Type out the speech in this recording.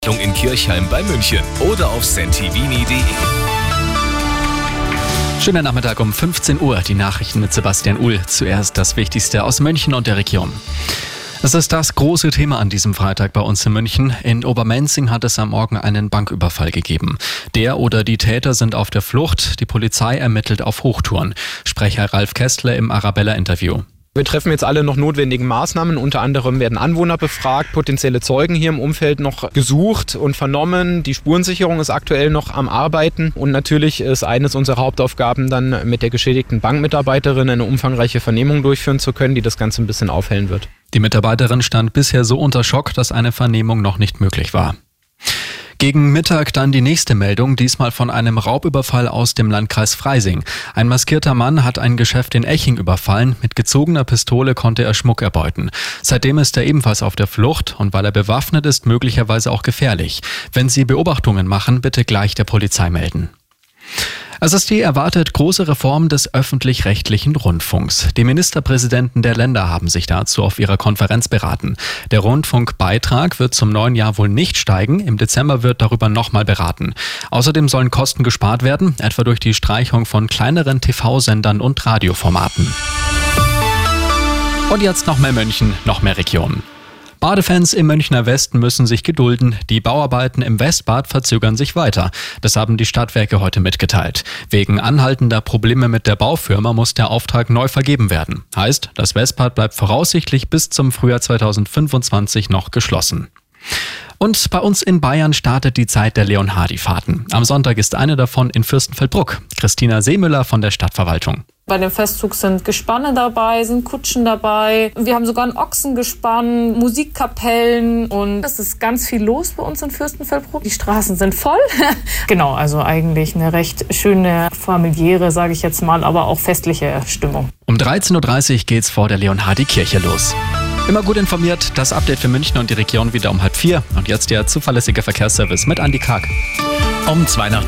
In Kirchheim bei München oder auf sentivini.de. Schönen Nachmittag um 15 Uhr, die Nachrichten mit Sebastian Uhl. Zuerst das Wichtigste aus München und der Region. Es ist das große Thema an diesem Freitag bei uns in München. In Obermenzing hat es am Morgen einen Banküberfall gegeben. Der oder die Täter sind auf der Flucht. Die Polizei ermittelt auf Hochtouren. Sprecher Ralf Kestler im Arabella-Interview. Wir treffen jetzt alle noch notwendigen Maßnahmen. Unter anderem werden Anwohner befragt, potenzielle Zeugen hier im Umfeld noch gesucht und vernommen. Die Spurensicherung ist aktuell noch am Arbeiten. Und natürlich ist eines unserer Hauptaufgaben dann mit der geschädigten Bankmitarbeiterin eine umfangreiche Vernehmung durchführen zu können, die das Ganze ein bisschen aufhellen wird. Die Mitarbeiterin stand bisher so unter Schock, dass eine Vernehmung noch nicht möglich war. Gegen Mittag dann die nächste Meldung, diesmal von einem Raubüberfall aus dem Landkreis Freising. Ein maskierter Mann hat ein Geschäft in Eching überfallen. Mit gezogener Pistole konnte er Schmuck erbeuten. Seitdem ist er ebenfalls auf der Flucht und weil er bewaffnet ist, möglicherweise auch gefährlich. Wenn Sie Beobachtungen machen, bitte gleich der Polizei melden. Es ist die erwartet große Reform des öffentlich-rechtlichen Rundfunks. Die Ministerpräsidenten der Länder haben sich dazu auf ihrer Konferenz beraten. Der Rundfunkbeitrag wird zum neuen Jahr wohl nicht steigen. Im Dezember wird darüber nochmal beraten. Außerdem sollen Kosten gespart werden, etwa durch die Streichung von kleineren TV-Sendern und Radioformaten. Und jetzt noch mehr München, noch mehr Region. Badefans im Münchner Westen müssen sich gedulden. Die Bauarbeiten im Westbad verzögern sich weiter. Das haben die Stadtwerke heute mitgeteilt. Wegen anhaltender Probleme mit der Baufirma muss der Auftrag neu vergeben werden. Heißt, das Westbad bleibt voraussichtlich bis zum Frühjahr 2025 noch geschlossen. Und bei uns in Bayern startet die Zeit der Leonhardi-Fahrten. Am Sonntag ist eine davon in Fürstenfeldbruck. Christina Seemüller von der Stadtverwaltung. Bei dem Festzug sind Gespanne dabei, sind Kutschen dabei. Wir haben sogar ein Ochsengespann, Musikkapellen und es ist ganz viel los bei uns in Fürstenfeldbruck. Die Straßen sind voll. Genau, also eigentlich eine recht schöne, familiäre, sage ich jetzt mal, aber auch festliche Stimmung. Um 13.30 Uhr geht's vor der Leonhardi-Kirche los. Immer gut informiert, das Update für München und die Region wieder um 3:30. Und jetzt der zuverlässige Verkehrsservice mit Andi Karg. Um 2 nach